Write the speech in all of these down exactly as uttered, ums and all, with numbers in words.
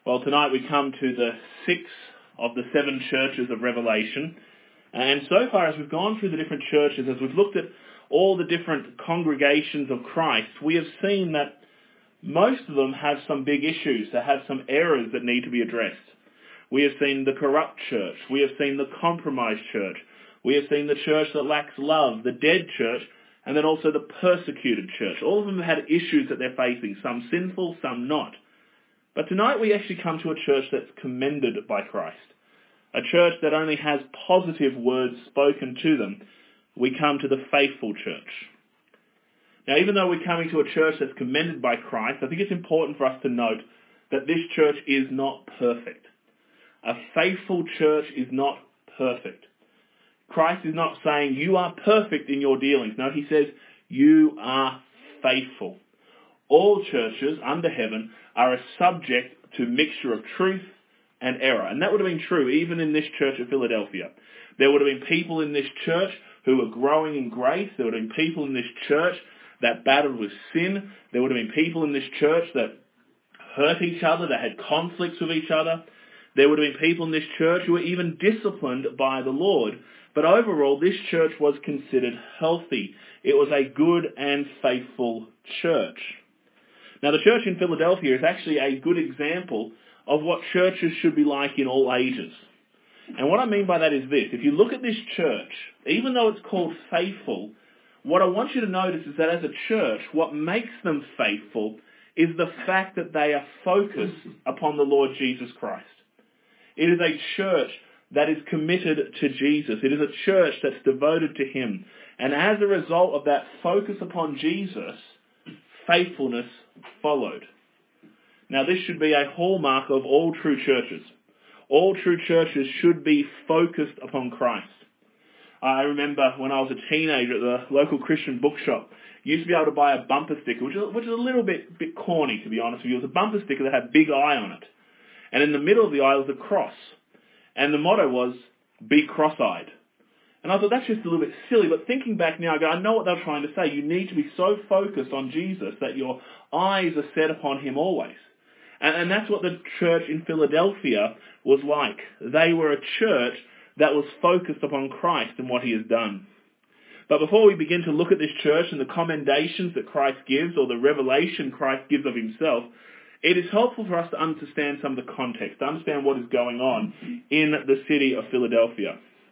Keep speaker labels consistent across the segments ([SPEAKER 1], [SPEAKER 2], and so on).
[SPEAKER 1] Well, tonight we come to the sixth of the seven churches of Revelation. And so far as we've gone through the different churches, as we've looked at all the different congregations of Christ, we have seen that most of them have some big issues, they have some errors that need to be addressed. We have seen the corrupt church, we have seen the compromised church, we have seen the church that lacks love, the dead church, and then also the persecuted church. All of them have had issues that they're facing, some sinful, some not. But tonight we actually come to a church that's commended by Christ. A church that only has positive words spoken to them. We come to the faithful church. Now, even though we're coming to a church that's commended by Christ, I think it's important for us to note that this church is not perfect. A faithful church is not perfect. Christ is not saying you are perfect in your dealings. No, he says you are faithful. All churches under heaven are a subject to mixture of truth and error. And that would have been true even in this church of Philadelphia. There would have been people in this church who were growing in grace. There would have been people in this church that battled with sin. There would have been people in this church that hurt each other, that had conflicts with each other. There would have been people in this church who were even disciplined by the Lord. But overall, this church was considered healthy. It was a good and faithful church. Now, the church in Philadelphia is actually a good example of what churches should be like in all ages. And what I mean by that is this. If you look at this church, even though it's called faithful, what I want you to notice is that as a church, what makes them faithful is the fact that they are focused upon the Lord Jesus Christ. It is a church that is committed to Jesus. It is a church that's devoted to Him. And as a result of that focus upon Jesus, faithfulness followed. Now, this should be a hallmark of all true churches. All true churches should be focused upon Christ. I remember when I was a teenager at the local Christian bookshop, you used to be able to buy a bumper sticker, which is, which is a little bit, bit corny, to be honest with you. It was a bumper sticker that had a big eye on it. And in the middle of the eye was a cross. And the motto was, be cross-eyed. And I thought, that's just a little bit silly. But thinking back now, I go, I know what they're trying to say. You need to be so focused on Jesus that your eyes are set upon Him always. And, and that's what the church in Philadelphia was like. They were a church that was focused upon Christ and what He has done. But before we begin to look at this church and the commendations that Christ gives, or the revelation Christ gives of Himself, it is helpful for us to understand some of the context, to understand what is going on in the city of Philadelphia.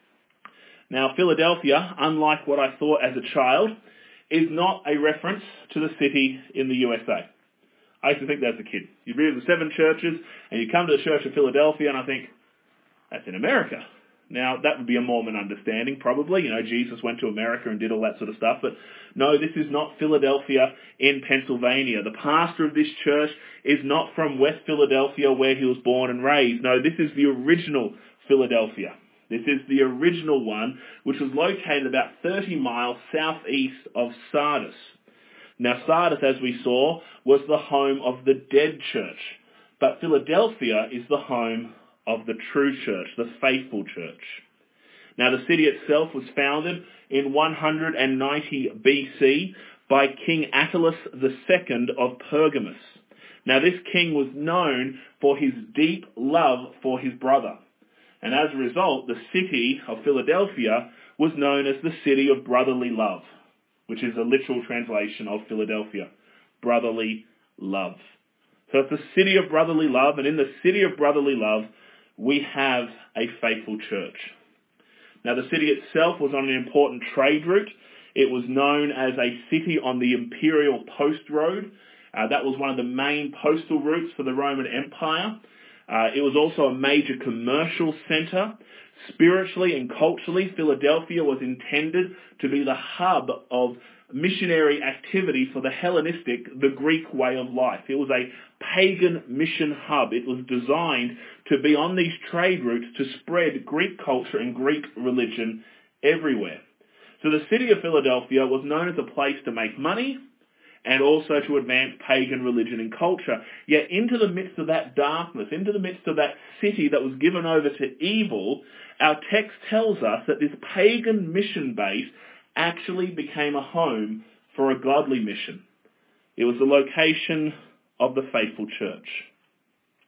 [SPEAKER 1] Now, Philadelphia, unlike what I thought as a child, is not a reference to the city in the U S A. I used to think that as a kid. You read the seven churches, and you come to the Church of Philadelphia, and I think, that's in America. Now, that would be a Mormon understanding, probably. You know, Jesus went to America and did all that sort of stuff. But no, this is not Philadelphia in Pennsylvania. The pastor of this church is not from West Philadelphia, where he was born and raised. No, this is the original Philadelphia. This is the original one, which was located about thirty miles southeast of Sardis. Now, Sardis, as we saw, was the home of the dead church. But Philadelphia is the home of the true church, the faithful church. Now, the city itself was founded in one hundred ninety B C by King Attalus the Second of Pergamus. Now, this king was known for his deep love for his brother. And as a result, the city of Philadelphia was known as the city of brotherly love, which is a literal translation of Philadelphia, brotherly love. So it's the city of brotherly love, and in the city of brotherly love, we have a faithful church. Now, the city itself was on an important trade route. It was known as a city on the Imperial Post Road. Uh, that was one of the main postal routes for the Roman Empire. Uh, it was also a major commercial center. Spiritually and culturally, Philadelphia was intended to be the hub of missionary activity for the Hellenistic, the Greek way of life. It was a pagan mission hub. It was designed to be on these trade routes to spread Greek culture and Greek religion everywhere. So the city of Philadelphia was known as a place to make money and also to advance pagan religion and culture. Yet into the midst of that darkness, into the midst of that city that was given over to evil, our text tells us that this pagan mission base actually became a home for a godly mission. It was the location of the faithful church.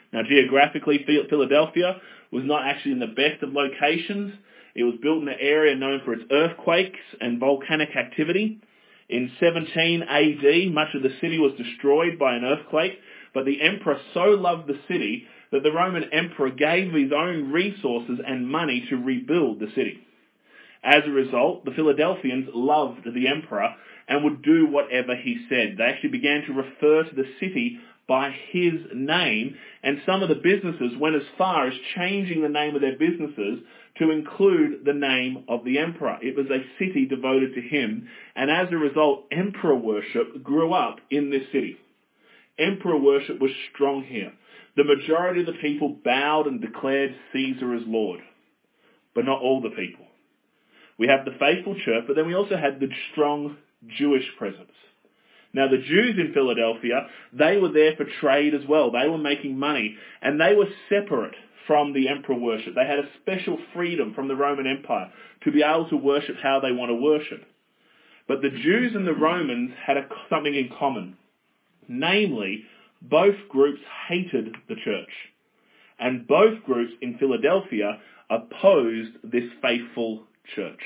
[SPEAKER 1] Now, geographically, Philadelphia was not actually in the best of locations. It was built in an area known for its earthquakes and volcanic activity. In seventeen A D, much of the city was destroyed by an earthquake, but the emperor so loved the city that the Roman emperor gave his own resources and money to rebuild the city. As a result, the Philadelphians loved the emperor and would do whatever he said. They actually began to refer to the city by his name, and some of the businesses went as far as changing the name of their businesses to include the name of the emperor. It was a city devoted to him, and as a result, emperor worship grew up in this city. Emperor worship was strong here. The majority of the people bowed and declared Caesar as Lord, but not all the people. We have the faithful church, but then we also had the strong Jewish presence. Now, the Jews in Philadelphia, they were there for trade as well. They were making money, and they were separate from the emperor worship. They had a special freedom from the Roman Empire to be able to worship how they want to worship. But the Jews and the Romans had a, something in common. Namely, both groups hated the church. And both groups in Philadelphia opposed this faithful church.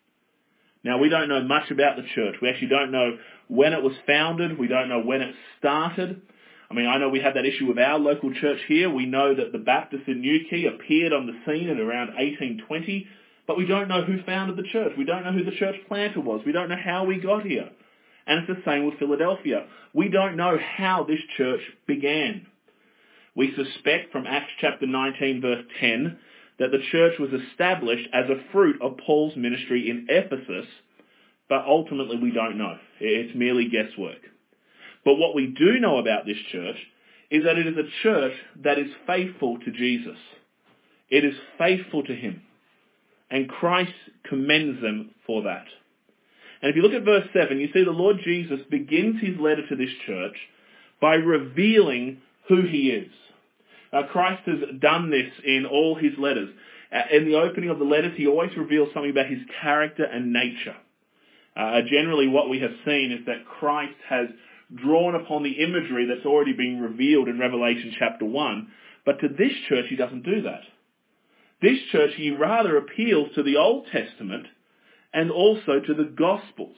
[SPEAKER 1] Now, we don't know much about the church. We actually don't know when it was founded. We don't know when it started. I mean, I know we have that issue with our local church here. We know that the Baptists in Newquay appeared on the scene in around eighteen twenty, but we don't know who founded the church. We don't know who the church planter was. We don't know how we got here. And it's the same with Philadelphia. We don't know how this church began. We suspect from Acts chapter nineteen, verse ten, that the church was established as a fruit of Paul's ministry in Ephesus, but ultimately we don't know. It's merely guesswork. But what we do know about this church is that it is a church that is faithful to Jesus. It is faithful to him. And Christ commends them for that. And if you look at verse seven, you see the Lord Jesus begins his letter to this church by revealing who he is. Now, Christ has done this in all his letters. In the opening of the letters, he always reveals something about his character and nature. Uh, generally, what we have seen is that Christ has drawn upon the imagery that's already been revealed in Revelation chapter one, but to this church, he doesn't do that. This church, he rather appeals to the Old Testament and also to the Gospels.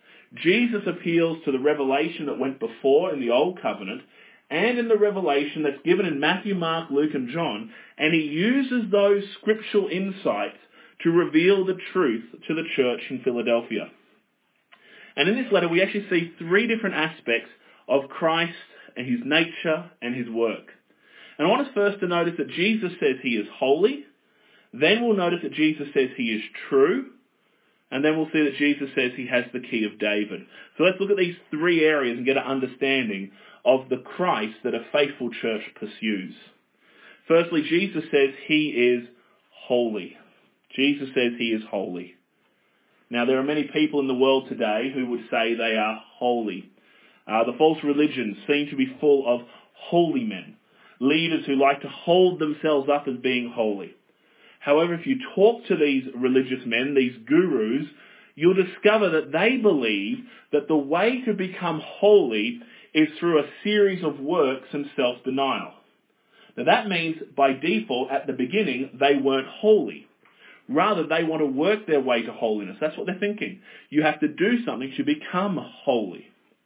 [SPEAKER 1] Jesus appeals to the revelation that went before in the Old Covenant and in the revelation that's given in Matthew, Mark, Luke, and John, and he uses those scriptural insights to reveal the truth to the church in Philadelphia. And in this letter, we actually see three different aspects of Christ and his nature and his work. And I want us first to notice that Jesus says he is holy. Then we'll notice that Jesus says he is true. And then we'll see that Jesus says he has the key of David. So let's look at these three areas and get an understanding of the Christ that a faithful church pursues. Firstly, Jesus says he is holy. Jesus says he is holy. Now, there are many people in the world today who would say they are holy. Uh, the false religions seem to be full of holy men, leaders who like to hold themselves up as being holy. However, if you talk to these religious men, these gurus, you'll discover that they believe that the way to become holy is through a series of works and self-denial. Now that means, by default, at the beginning, they weren't holy. Rather, they want to work their way to holiness. That's what they're thinking. You have to do something to become holy.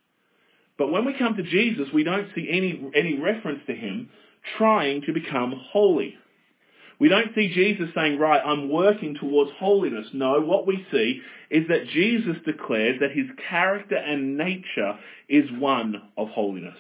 [SPEAKER 1] But when we come to Jesus, we don't see any, any reference to him trying to become holy. We don't see Jesus saying, right, I'm working towards holiness. No, what we see is that Jesus declares that his character and nature is one of holiness.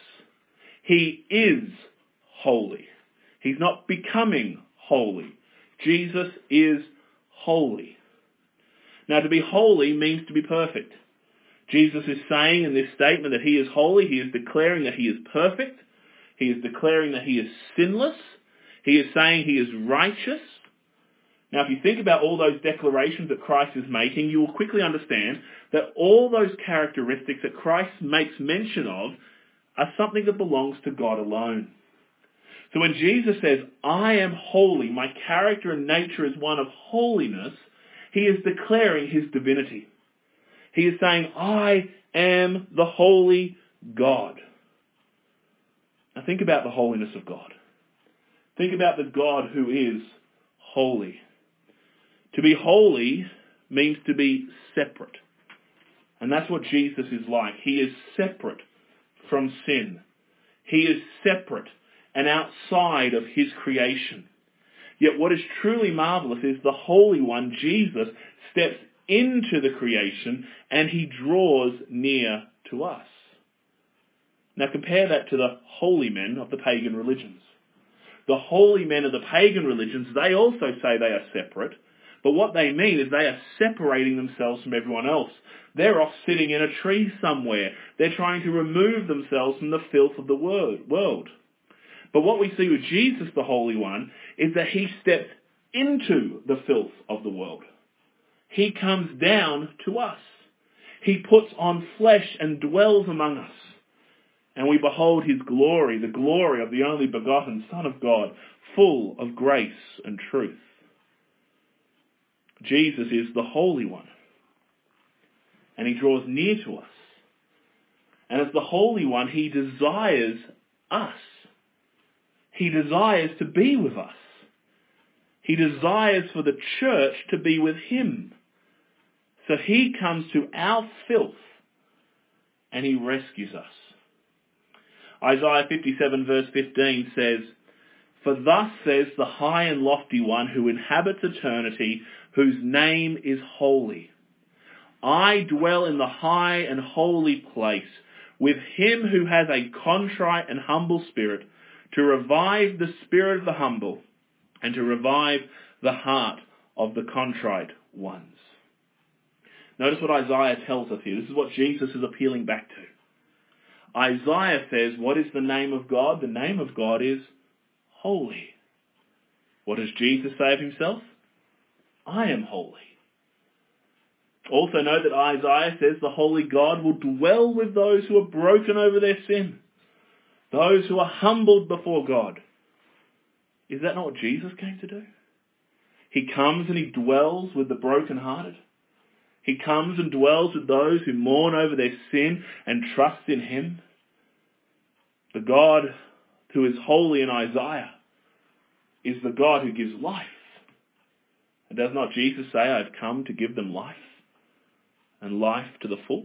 [SPEAKER 1] He is holy. He's not becoming holy. Jesus is holy. Now, to be holy means to be perfect. Jesus is saying in this statement that he is holy. He is declaring that he is perfect. He is declaring that he is sinless. He is saying he is righteous. Now, if you think about all those declarations that Christ is making, you will quickly understand that all those characteristics that Christ makes mention of are something that belongs to God alone. So when Jesus says, I am holy, my character and nature is one of holiness, he is declaring his divinity. He is saying, I am the holy God. Now think about the holiness of God. Think about the God who is holy. To be holy means to be separate. And that's what Jesus is like. He is separate from sin. He is separate and outside of his creation. Yet what is truly marvelous is the Holy One, Jesus, steps into the creation and he draws near to us. Now compare that to the holy men of the pagan religions. The holy men of the pagan religions, they also say they are separate, but what they mean is they are separating themselves from everyone else. They're off sitting in a tree somewhere. They're trying to remove themselves from the filth of the world. But what we see with Jesus, the Holy One, is that he steps into the filth of the world. He comes down to us. He puts on flesh and dwells among us. And we behold his glory, the glory of the only begotten Son of God, full of grace and truth. Jesus is the Holy One. And he draws near to us. And as the Holy One, he desires us. He desires to be with us. He desires for the church to be with him. So he comes to our filth and he rescues us. Isaiah fifty-seven verse fifteen says, "For thus says the high and lofty one who inhabits eternity, whose name is holy. I dwell in the high and holy place with him who has a contrite and humble spirit, to revive the spirit of the humble and to revive the heart of the contrite ones." Notice what Isaiah tells us here. This is what Jesus is appealing back to. Isaiah says, what is the name of God? The name of God is holy. What does Jesus say of himself? I am holy. Also note that Isaiah says the holy God will dwell with those who are broken over their sin, those who are humbled before God. Is that not what Jesus came to do? He comes and he dwells with the brokenhearted. He comes and dwells with those who mourn over their sin and trust in him. The God who is holy in Isaiah is the God who gives life. And does not Jesus say, I've come to give them life, and life to the full?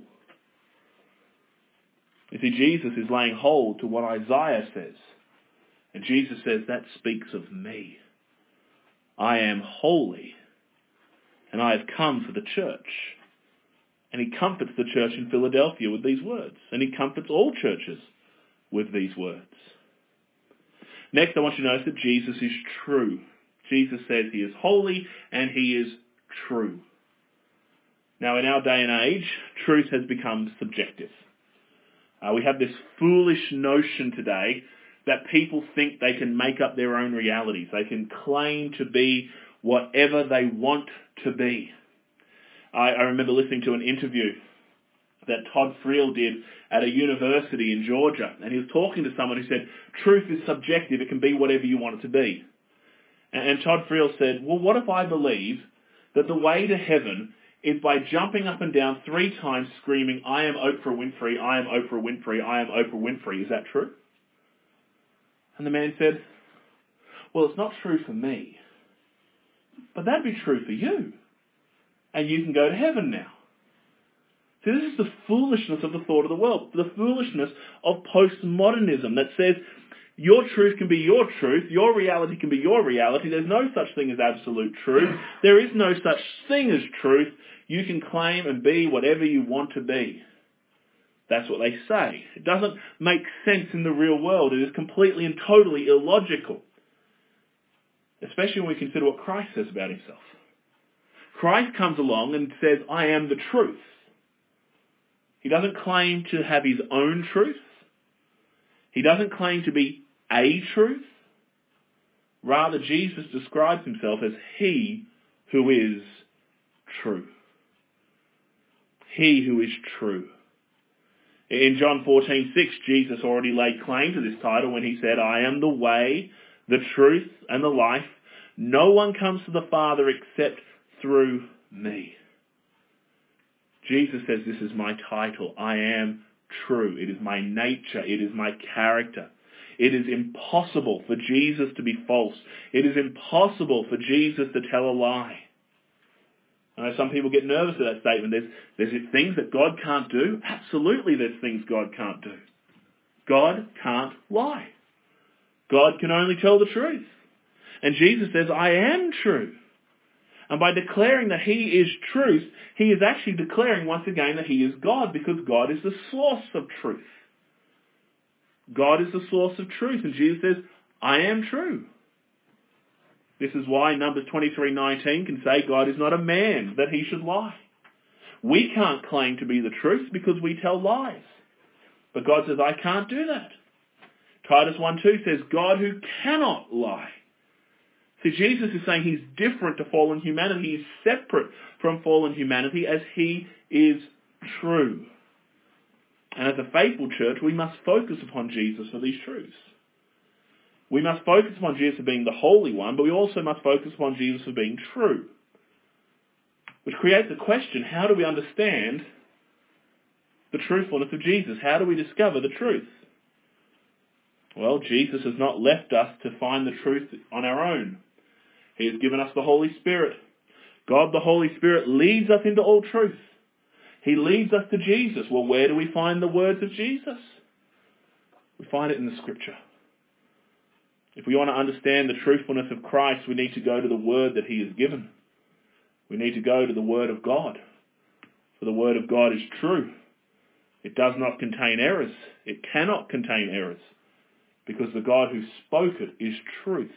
[SPEAKER 1] You see, Jesus is laying hold to what Isaiah says. And Jesus says, that speaks of me. I am holy, and I have come for the church. And he comforts the church in Philadelphia with these words. And he comforts all churches with these words. Next, I want you to notice that Jesus is true. Jesus says he is holy and he is true. Now, in our day and age, truth has become subjective. Uh, we have this foolish notion today that people think they can make up their own realities. They can claim to be whatever they want to be. I, I remember listening to an interview that Todd Friel did at a university in Georgia, and he was talking to someone who said, truth is subjective, it can be whatever you want it to be. And, and Todd Friel said, well, what if I believe that the way to heaven is by jumping up and down three times screaming, I am Oprah Winfrey, I am Oprah Winfrey, I am Oprah Winfrey. Is that true? And the man said, well, it's not true for me, but that'd be true for you. And you can go to heaven now. See, this is the foolishness of the thought of the world, the foolishness of postmodernism that says your truth can be your truth, your reality can be your reality. There's no such thing as absolute truth. There is no such thing as truth. You can claim and be whatever you want to be. That's what they say. It doesn't make sense in the real world. It is completely and totally illogical. Especially when we consider what Christ says about himself. Christ comes along and says, I am the truth. He doesn't claim to have his own truth. He doesn't claim to be a truth. Rather, Jesus describes himself as he who is true. He who is true. In John fourteen six, Jesus already laid claim to this title when he said, I am the way, the truth, and the life. No one comes to the Father except through me. Jesus says, this is my title. I am true. It is my nature. It is my character. It is impossible for Jesus to be false. It is impossible for Jesus to tell a lie. I know some people get nervous at that statement. There's, there's things that God can't do. Absolutely there's things God can't do. God can't lie. God can only tell the truth. And Jesus says, I am true. And by declaring that he is truth, he is actually declaring once again that he is God, because God is the source of truth. God is the source of truth. And Jesus says, I am true. This is why Numbers twenty-three nineteen can say God is not a man that he should lie. We can't claim to be the truth because we tell lies. But God says, I can't do that. Titus one two says, God who cannot lie. See, Jesus is saying he's different to fallen humanity. He's separate from fallen humanity as he is true. And as a faithful church, we must focus upon Jesus for these truths. We must focus upon Jesus for being the Holy One, but we also must focus upon Jesus for being true. Which creates a question, how do we understand the truthfulness of Jesus? How do we discover the truth? Well, Jesus has not left us to find the truth on our own. He has given us the Holy Spirit. God the Holy Spirit leads us into all truth. He leads us to Jesus. Well, where do we find the words of Jesus? We find it in the Scripture. If we want to understand the truthfulness of Christ, we need to go to the Word that he has given. We need to go to the Word of God. For the Word of God is true. It does not contain errors. It cannot contain errors. Because the God who spoke it is truth.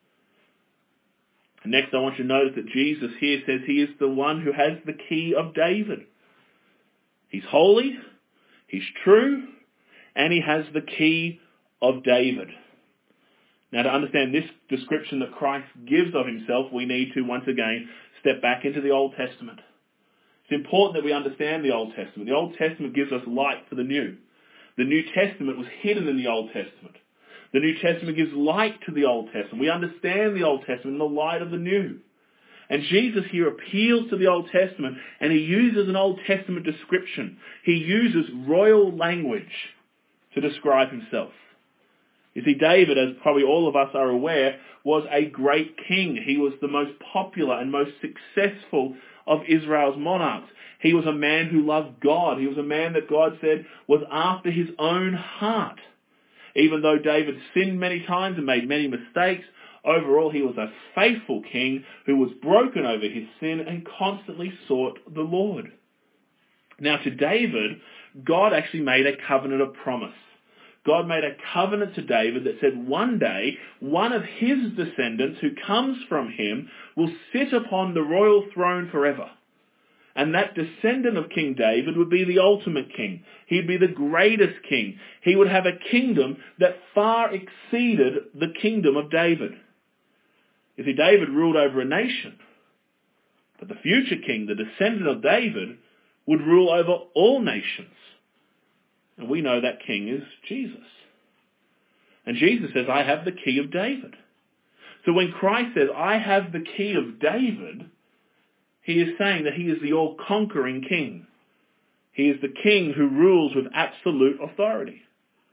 [SPEAKER 1] And next I want you to notice that Jesus here says he is the one who has the key of David. He's holy, he's true, and he has the key of David. Now, to understand this description that Christ gives of himself, we need to once again step back into the Old Testament. It's important that we understand the Old Testament. The Old Testament gives us light for the New. The New Testament was hidden in the Old Testament. The New Testament gives light to the Old Testament. We understand the Old Testament in the light of the New. And Jesus here appeals to the Old Testament, and he uses an Old Testament description. He uses royal language to describe himself. You see, David, as probably all of us are aware, was a great king. He was the most popular and most successful of Israel's monarchs. He was a man who loved God. He was a man that God said was after his own heart. Even though David sinned many times and made many mistakes, overall he was a faithful king who was broken over his sin and constantly sought the Lord. Now to David, God actually made a covenant of promise. God made a covenant to David that said one day one of his descendants who comes from him will sit upon the royal throne forever. And that descendant of King David would be the ultimate king. He'd be the greatest king. He would have a kingdom that far exceeded the kingdom of David. You see, David ruled over a nation. But the future king, the descendant of David, would rule over all nations. And we know that king is Jesus. And Jesus says, I have the key of David. So when Christ says, I have the key of David, he is saying that he is the all-conquering king. He is the king who rules with absolute authority.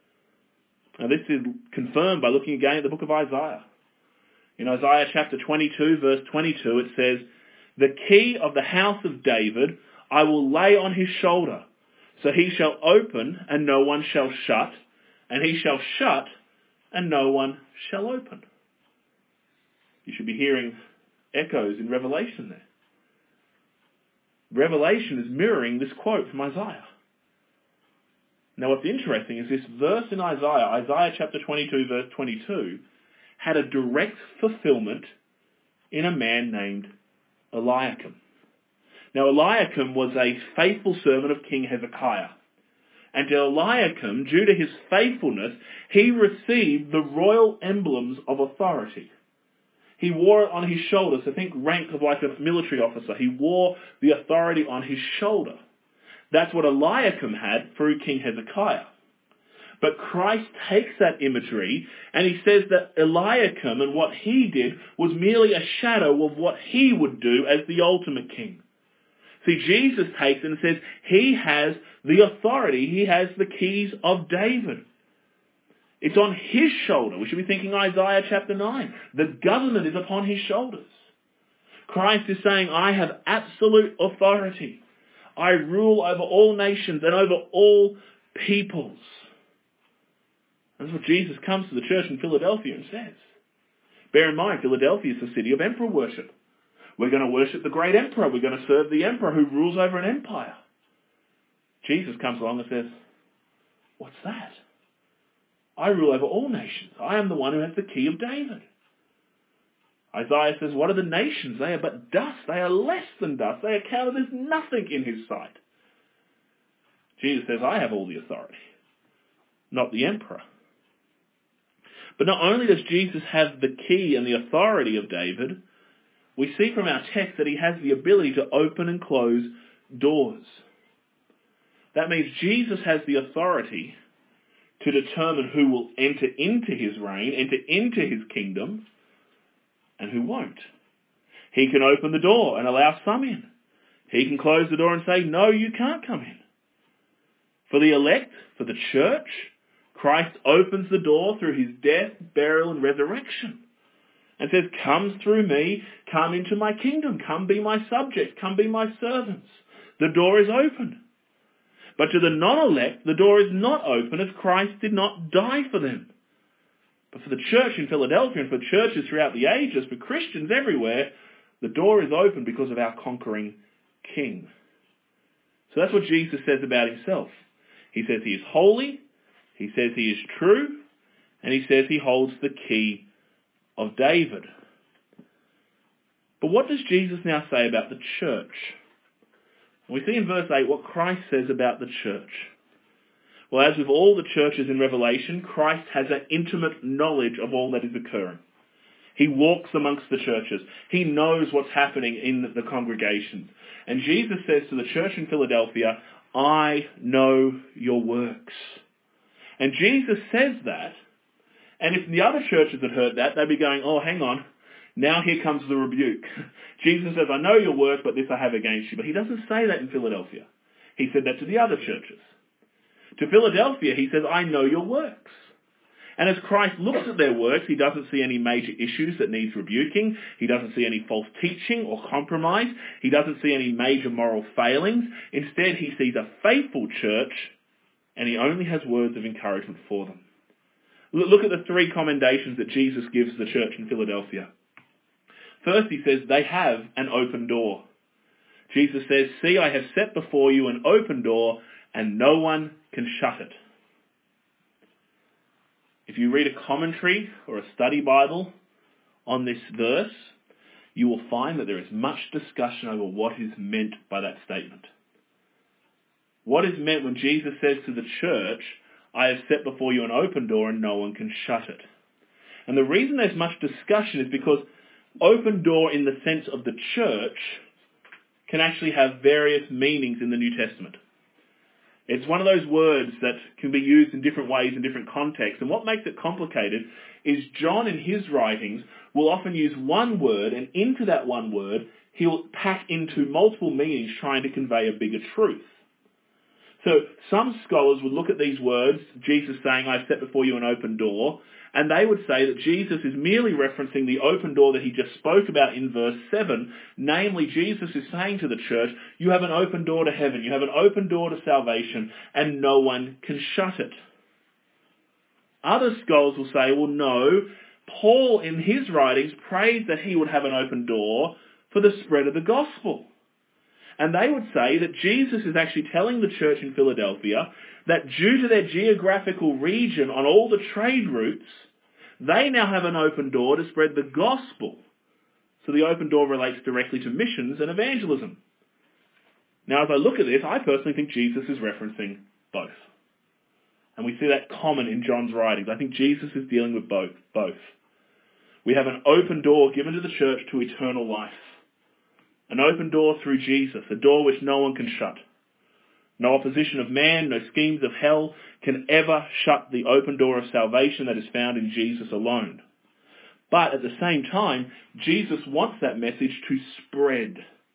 [SPEAKER 1] Now this is confirmed by looking again at the book of Isaiah. In Isaiah chapter twenty-two, verse twenty-two, it says, the key of the house of David I will lay on his shoulder. So he shall open, and no one shall shut, and he shall shut, and no one shall open. You should be hearing echoes in Revelation there. Revelation is mirroring this quote from Isaiah. Now what's interesting is this verse in Isaiah, Isaiah chapter twenty-two, verse twenty-two, had a direct fulfillment in a man named Eliakim. Now Eliakim was a faithful servant of King Hezekiah. And Eliakim, due to his faithfulness, he received the royal emblems of authority. He wore it on his shoulder, so think rank of like a military officer. He wore the authority on his shoulder. That's what Eliakim had through King Hezekiah. But Christ takes that imagery and he says that Eliakim and what he did was merely a shadow of what he would do as the ultimate king. See, Jesus takes it and says he has the authority, he has the keys of David. It's on his shoulder. We should be thinking Isaiah chapter nine. The government is upon his shoulders. Christ is saying, I have absolute authority. I rule over all nations and over all peoples. That's what Jesus comes to the church in Philadelphia and says. Bear in mind, Philadelphia is the city of emperor worship. We're going to worship the great emperor. We're going to serve the emperor who rules over an empire. Jesus comes along and says, what's that? I rule over all nations. I am the one who has the key of David. Isaiah says, what are the nations? They are but dust. They are less than dust. They are counted as nothing in his sight. Jesus says, I have all the authority, not the emperor. But not only does Jesus have the key and the authority of David, we see from our text that he has the ability to open and close doors. That means Jesus has the authority to determine who will enter into his reign, enter into his kingdom, and who won't. He can open the door and allow some in. He can close the door and say, no, you can't come in. For the elect, for the church, Christ opens the door through his death, burial, and resurrection. And says, come through me, come into my kingdom, come be my subjects, come be my servants. The door is open. But to the non-elect, the door is not open, as Christ did not die for them. But for the church in Philadelphia and for churches throughout the ages, for Christians everywhere, the door is open because of our conquering King. So that's what Jesus says about himself. He says he is holy, he says he is true, and he says he holds the key of David. But what does Jesus now say about the church? We see in verse eight what Christ says about the church. Well, as with all the churches in Revelation, Christ has an intimate knowledge of all that is occurring. He walks amongst the churches. He knows what's happening in the congregations. And Jesus says to the church in Philadelphia, I know your works. And Jesus says that, and if the other churches had heard that, they'd be going, oh, hang on, now here comes the rebuke. Jesus says, I know your work, but this I have against you. But he doesn't say that in Philadelphia. He said that to the other churches. To Philadelphia, he says, I know your works. And as Christ looks at their works, he doesn't see any major issues that needs rebuking. He doesn't see any false teaching or compromise. He doesn't see any major moral failings. Instead, he sees a faithful church, and he only has words of encouragement for them. Look at the three commendations that Jesus gives the church in Philadelphia. First, he says, they have an open door. Jesus says, see, I have set before you an open door, and no one can shut it. If you read a commentary or a study Bible on this verse, you will find that there is much discussion over what is meant by that statement. What is meant when Jesus says to the church, I have set before you an open door and no one can shut it. And the reason there's much discussion is because open door in the sense of the church can actually have various meanings in the New Testament. It's one of those words that can be used in different ways in different contexts. And what makes it complicated is John in his writings will often use one word, and into that one word he'll pack into multiple meanings trying to convey a bigger truth. So some scholars would look at these words, Jesus saying, I set before you an open door, and they would say that Jesus is merely referencing the open door that he just spoke about in verse seven. Namely, Jesus is saying to the church, you have an open door to heaven, you have an open door to salvation, and no one can shut it. Other scholars will say, well, no, Paul in his writings prays that he would have an open door for the spread of the gospel. And they would say that Jesus is actually telling the church in Philadelphia that due to their geographical region on all the trade routes, they now have an open door to spread the gospel. So the open door relates directly to missions and evangelism. Now, as I look at this, I personally think Jesus is referencing both. And we see that common in John's writings. I think Jesus is dealing with both. both. We have an open door given to the church to eternal life. An open door through Jesus, a door which no one can shut. No opposition of man, no schemes of hell can ever shut the open door of salvation that is found in Jesus alone. But at the same time, Jesus wants that message to spread.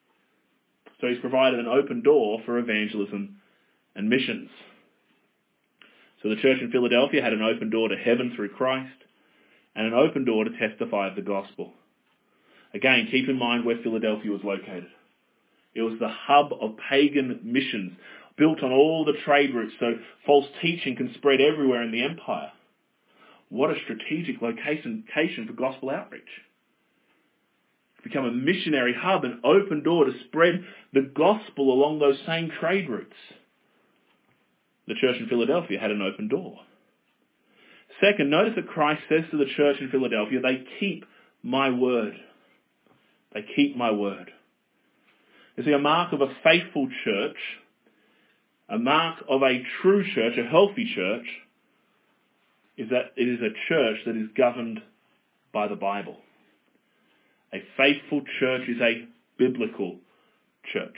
[SPEAKER 1] So he's provided an open door for evangelism and missions. So the church in Philadelphia had an open door to heaven through Christ and an open door to testify of the gospel. Again, keep in mind where Philadelphia was located. It was the hub of pagan missions, built on all the trade routes so false teaching can spread everywhere in the empire. What a strategic location for gospel outreach. It's become a missionary hub, an open door to spread the gospel along those same trade routes. The church in Philadelphia had an open door. Second, notice that Christ says to the church in Philadelphia, they keep my word. They keep my word. You see, a mark of a faithful church, a mark of a true church, a healthy church, is that it is a church that is governed by the Bible. A faithful church is a biblical church.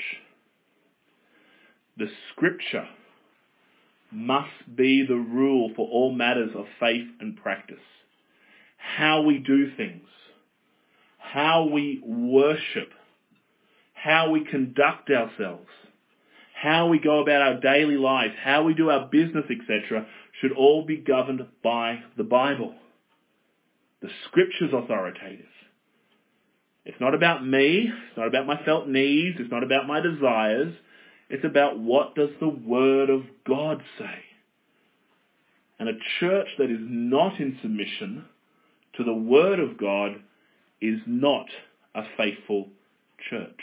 [SPEAKER 1] The Scripture must be the rule for all matters of faith and practice. How we do things, how we worship, how we conduct ourselves, how we go about our daily lives, how we do our business, et cetera, should all be governed by the Bible. The Scripture's authoritative. It's not about me, it's not about my felt needs, it's not about my desires. It's about what does the Word of God say. And a church that is not in submission to the Word of God is not a faithful church.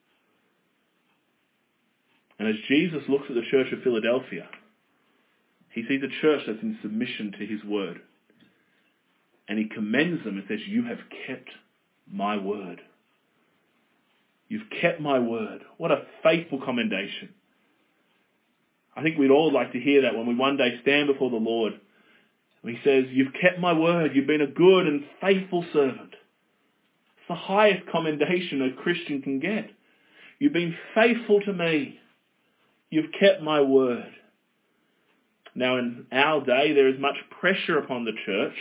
[SPEAKER 1] And as Jesus looks at the church of Philadelphia, he sees a church that's in submission to his Word. And he commends them and says, you have kept my word. You've kept my word. What a faithful commendation. I think we'd all like to hear that when we one day stand before the Lord. He says, you've kept my word. You've been a good and faithful servant. It's the highest commendation a Christian can get. You've been faithful to me. You've kept my word. Now in our day, there is much pressure upon the church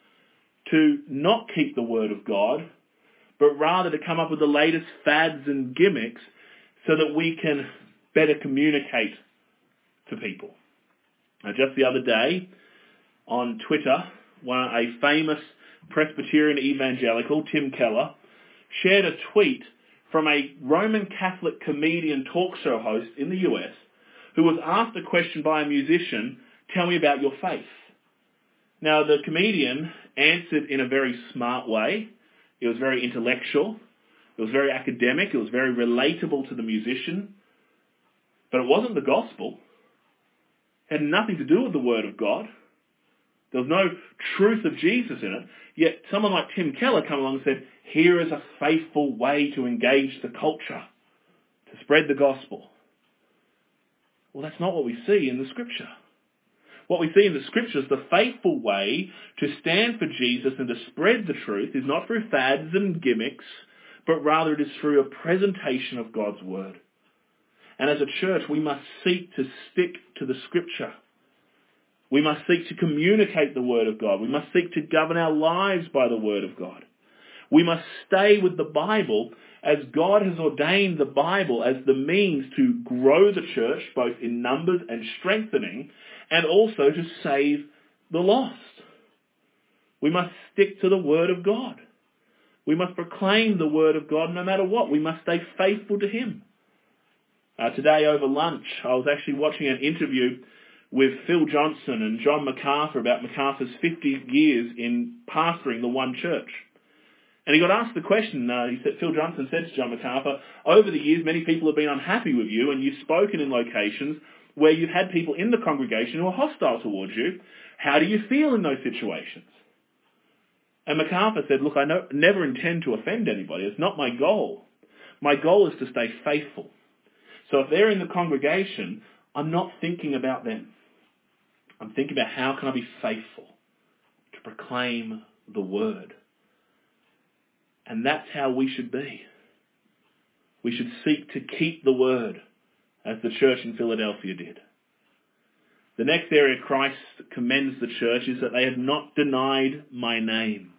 [SPEAKER 1] to not keep the word of God, but rather to come up with the latest fads and gimmicks so that we can better communicate to people. Now, just the other day, on Twitter, one, a famous Presbyterian evangelical, Tim Keller, shared a tweet from a Roman Catholic comedian talk show host in the U S who was asked a question by a musician, tell me about your faith. Now, the comedian answered in a very smart way. It was very intellectual. It was very academic. It was very relatable to the musician. But it wasn't the gospel. It had nothing to do with the Word of God. There was no truth of Jesus in it. Yet someone like Tim Keller came along and said, here is a faithful way to engage the culture, to spread the gospel. Well, that's not what we see in the Scripture. What we see in the Scriptures, the faithful way to stand for Jesus and to spread the truth is not through fads and gimmicks, but rather it is through a presentation of God's Word. And as a church, we must seek to stick to the Scripture. We must seek to communicate the Word of God. We must seek to govern our lives by the Word of God. We must stay with the Bible as God has ordained the Bible as the means to grow the church, both in numbers and strengthening, and also to save the lost. We must stick to the Word of God. We must proclaim the Word of God no matter what. We must stay faithful to Him. Uh, today over lunch, I was actually watching an interview with Phil Johnson and John MacArthur about MacArthur's fifty years in pastoring the one church. And he got asked the question, uh, he said, Phil Johnson said to John MacArthur, over the years many people have been unhappy with you and you've spoken in locations where you've had people in the congregation who are hostile towards you. How do you feel in those situations? And MacArthur said, look, I no, never intend to offend anybody. It's not my goal. My goal is to stay faithful. So if they're in the congregation, I'm not thinking about them. I'm thinking about how can I be faithful to proclaim the Word. And that's how we should be. We should seek to keep the Word, as the church in Philadelphia did. The next area Christ commends the church is that they have not denied my name.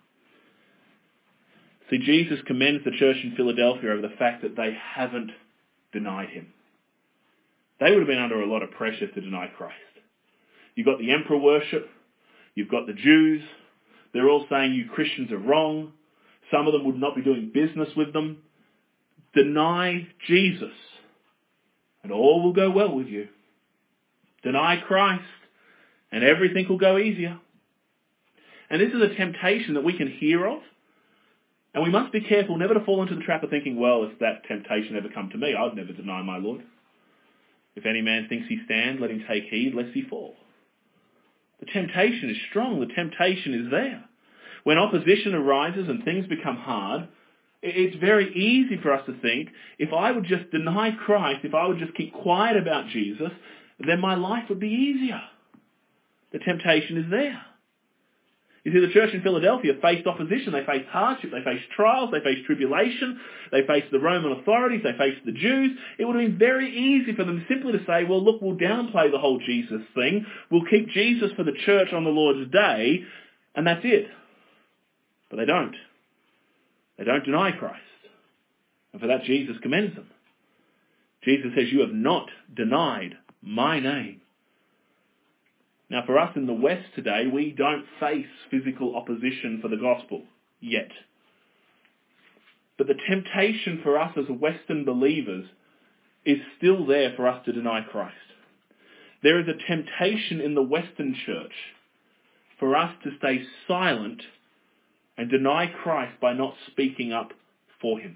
[SPEAKER 1] See, Jesus commends the church in Philadelphia over the fact that they haven't denied him. They would have been under a lot of pressure to deny Christ. You've got the emperor worship. You've got the Jews. They're all saying you Christians are wrong. Some of them would not be doing business with them. Deny Jesus, and all will go well with you. Deny Christ, and everything will go easier. And this is a temptation that we can hear of, and we must be careful never to fall into the trap of thinking, well, if that temptation ever come to me, I'd never deny my Lord. If any man thinks he stand, let him take heed lest he fall. The temptation is strong. The temptation is there. When opposition arises and things become hard, it's very easy for us to think, if I would just deny Christ, if I would just keep quiet about Jesus, then my life would be easier. The temptation is there. You see, the church in Philadelphia faced opposition. They faced hardship. They faced trials. They faced tribulation. They faced the Roman authorities. They faced the Jews. It would have been very easy for them simply to say, well, look, we'll downplay the whole Jesus thing. We'll keep Jesus for the church on the Lord's day, and that's it. But they don't. They don't deny Christ. And for that, Jesus commends them. Jesus says, you have not denied my name. Now, for us in the West today, we don't face physical opposition for the gospel yet. But the temptation for us as Western believers is still there for us to deny Christ. There is a temptation in the Western church for us to stay silent and deny Christ by not speaking up for him.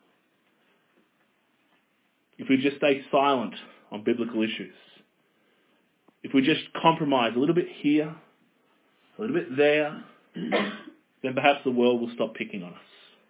[SPEAKER 1] If we just stay silent on biblical issues, if we just compromise a little bit here, a little bit there, then perhaps the world will stop picking on us.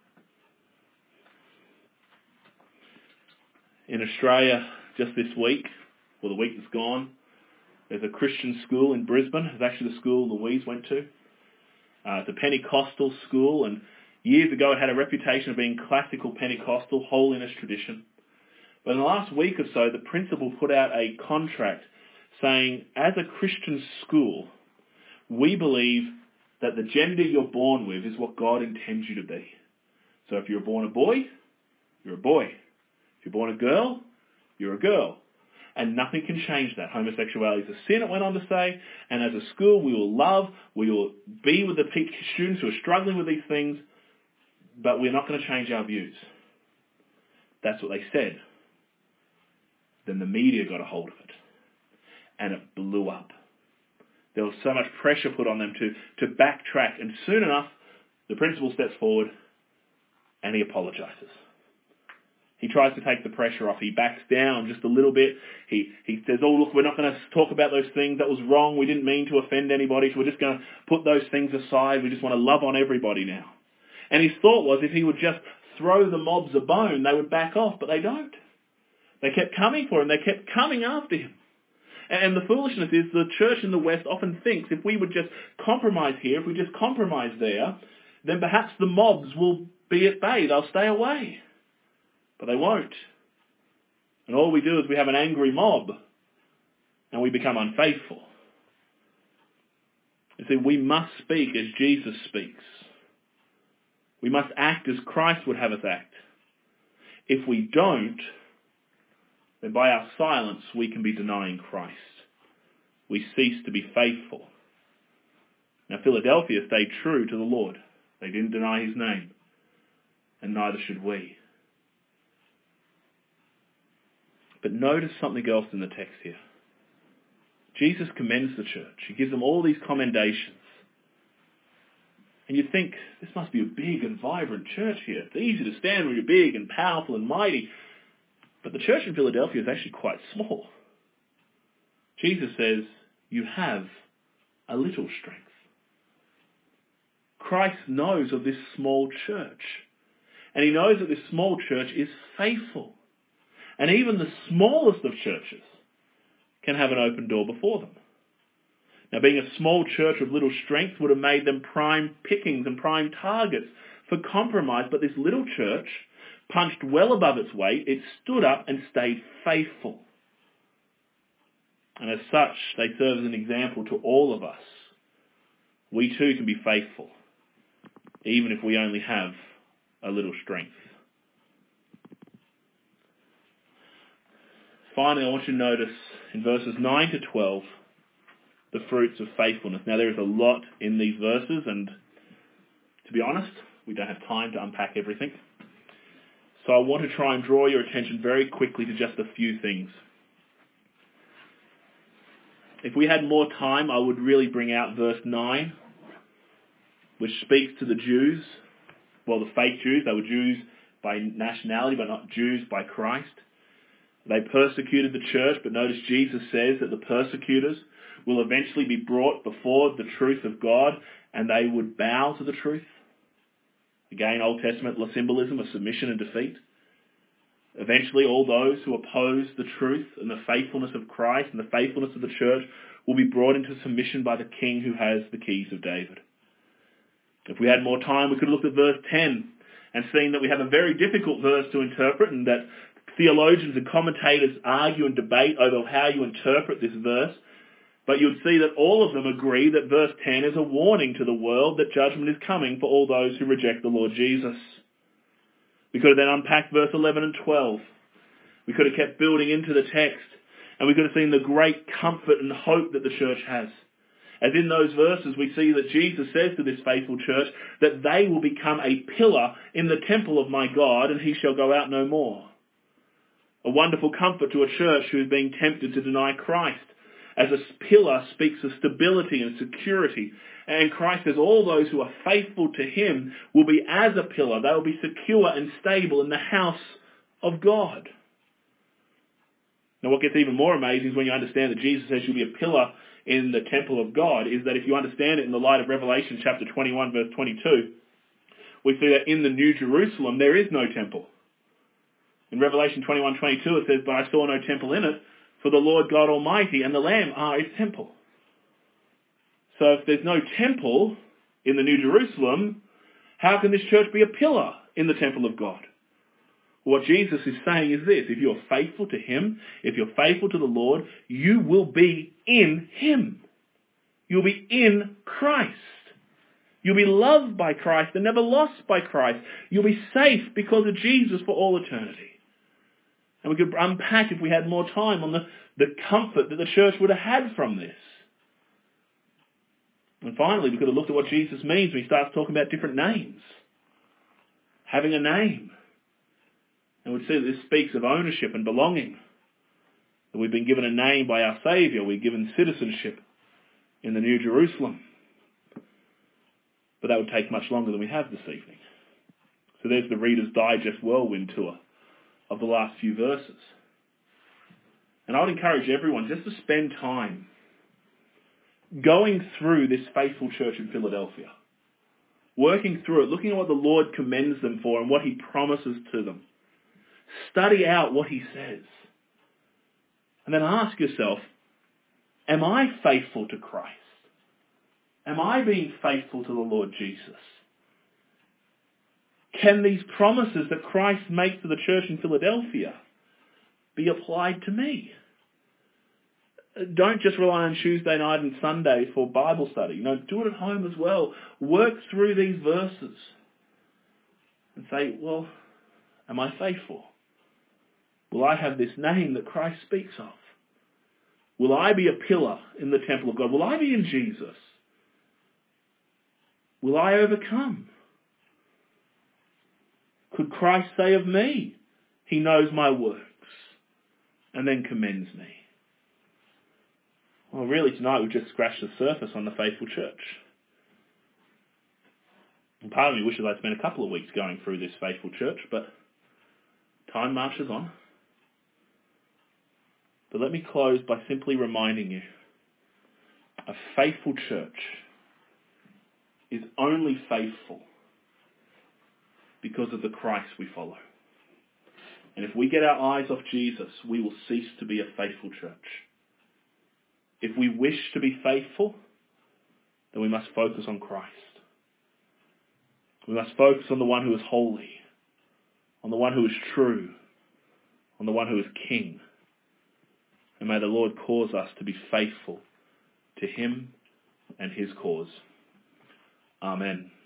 [SPEAKER 1] In Australia, just this week, or the week that's gone, there's a Christian school in Brisbane. It's actually the school Louise went to. Uh, it's a Pentecostal school, and years ago it had a reputation of being classical Pentecostal, holiness tradition. But in the last week or so, the principal put out a contract saying, as a Christian school, we believe that the gender you're born with is what God intends you to be. So if you're born a boy, you're a boy. If you're born a girl, you're a girl. And nothing can change that. Homosexuality is a sin, it went on to say, and as a school we will love, we will be with the students who are struggling with these things, but we're not going to change our views. That's what they said. Then the media got a hold of it. And it blew up. There was so much pressure put on them to, to backtrack. And soon enough, the principal steps forward and he apologizes. He tries to take the pressure off. He backs down just a little bit. He he says, oh, look, we're not going to talk about those things. That was wrong. We didn't mean to offend anybody. So we're just going to put those things aside. We just want to love on everybody now. And his thought was if he would just throw the mobs a bone, they would back off. But they don't. They kept coming for him. They kept coming after him. And the foolishness is the church in the West often thinks if we would just compromise here, if we just compromise there, then perhaps the mobs will be at bay. They'll stay away. But they won't. And all we do is we have an angry mob and we become unfaithful. You see, we must speak as Jesus speaks. We must act as Christ would have us act. If we don't, then by our silence we can be denying Christ. We cease to be faithful. Now Philadelphia stayed true to the Lord. They didn't deny his name. And neither should we. But notice something else in the text here. Jesus commends the church. He gives them all these commendations. And you think, this must be a big and vibrant church here. It's easy to stand when you're big and powerful and mighty. But the church in Philadelphia is actually quite small. Jesus says, you have a little strength. Christ knows of this small church. And he knows that this small church is faithful. And even the smallest of churches can have an open door before them. Now, being a small church of little strength would have made them prime pickings and prime targets for compromise. But this little church punched well above its weight. It stood up and stayed faithful. And as such, they serve as an example to all of us. We too can be faithful, even if we only have a little strength. Finally, I want you to notice in verses nine to twelve, the fruits of faithfulness. Now, there is a lot in these verses, and to be honest, we don't have time to unpack everything. So I want to try and draw your attention very quickly to just a few things. If we had more time, I would really bring out verse nine, which speaks to the Jews, well, the fake Jews. They were Jews by nationality, but not Jews by Christ. They persecuted the church, but notice Jesus says that the persecutors will eventually be brought before the truth of God, and they would bow to the truth. Again, Old Testament symbolism of submission and defeat. Eventually, all those who oppose the truth and the faithfulness of Christ and the faithfulness of the church will be brought into submission by the King who has the keys of David. If we had more time, we could have looked at verse ten and seen that we have a very difficult verse to interpret, and that theologians and commentators argue and debate over how you interpret this verse. But you would see that all of them agree that verse ten is a warning to the world that judgment is coming for all those who reject the Lord Jesus. We could have then unpacked verse eleven and twelve. We could have kept building into the text, and we could have seen the great comfort and hope that the church has. As in those verses, we see that Jesus says to this faithful church that they will become a pillar in the temple of my God, and he shall go out no more. A wonderful comfort to a church who is being tempted to deny Christ, as a pillar speaks of stability and security. And Christ says all those who are faithful to him will be as a pillar. They will be secure and stable in the house of God. Now, what gets even more amazing is when you understand that Jesus says you'll be a pillar in the temple of God, is that if you understand it in the light of Revelation chapter twenty-one, verse twenty-two, we see that in the New Jerusalem there is no temple. In Revelation twenty-one, twenty-two it says, "But I saw no temple in it, for the Lord God Almighty and the Lamb are its temple." So if there's no temple in the New Jerusalem, how can this church be a pillar in the temple of God? What Jesus is saying is this: if you're faithful to him, if you're faithful to the Lord, you will be in him. You'll be in Christ. You'll be loved by Christ and never lost by Christ. You'll be safe because of Jesus for all eternity. And we could unpack, if we had more time, on the, the comfort that the church would have had from this. And finally, we could have looked at what Jesus means when he starts talking about different names. Having a name. And we'd see that this speaks of ownership and belonging. That we've been given a name by our Saviour. We're given citizenship in the New Jerusalem. But that would take much longer than we have this evening. So there's the Reader's Digest whirlwind tour of the last few verses. And I would encourage everyone just to spend time going through this faithful church in Philadelphia. Working through it, looking at what the Lord commends them for and what he promises to them. Study out what he says. And then ask yourself, am I faithful to Christ? Am I being faithful to the Lord Jesus? Can these promises that Christ makes to the church in Philadelphia be applied to me? Don't just rely on Tuesday night and Sunday for Bible study. You know, do it at home as well. Work through these verses and say, well, am I faithful? Will I have this name that Christ speaks of? Will I be a pillar in the temple of God? Will I be in Jesus? Will I overcome? Could Christ say of me, he knows my works, and then commends me? Well, really tonight we've just scratched the surface on the faithful church. And part of me wishes I'd spent a couple of weeks going through this faithful church, but time marches on. But let me close by simply reminding you, a faithful church is only faithful because of the Christ we follow. And if we get our eyes off Jesus, we will cease to be a faithful church. If we wish to be faithful, then we must focus on Christ. We must focus on the one who is holy, on the one who is true, on the one who is King. And may the Lord cause us to be faithful to him and his cause. Amen.